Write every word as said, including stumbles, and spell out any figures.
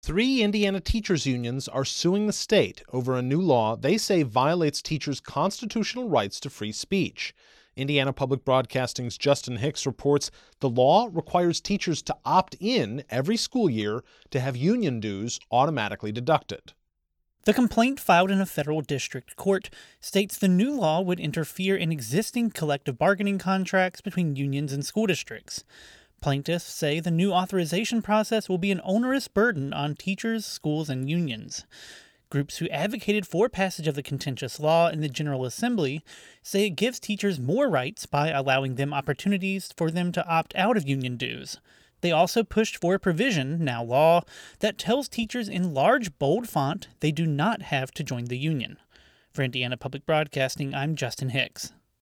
Three Indiana teachers' unions are suing the state over a new law they say violates teachers' constitutional rights to free speech. Indiana Public Broadcasting's Justin Hicks reports the law requires teachers to opt in every school year to have union dues automatically deducted. The complaint filed in a federal district court states the new law would interfere in existing collective bargaining contracts between unions and school districts. Plaintiffs say the new authorization process will be an onerous burden on teachers, schools, and unions. Groups who advocated for passage of the contentious law in the General Assembly say it gives teachers more rights by allowing them opportunities for them to opt out of union dues. They also pushed for a provision, now law, that tells teachers in large, bold font they do not have to join the union. For Indiana Public Broadcasting, I'm Justin Hicks.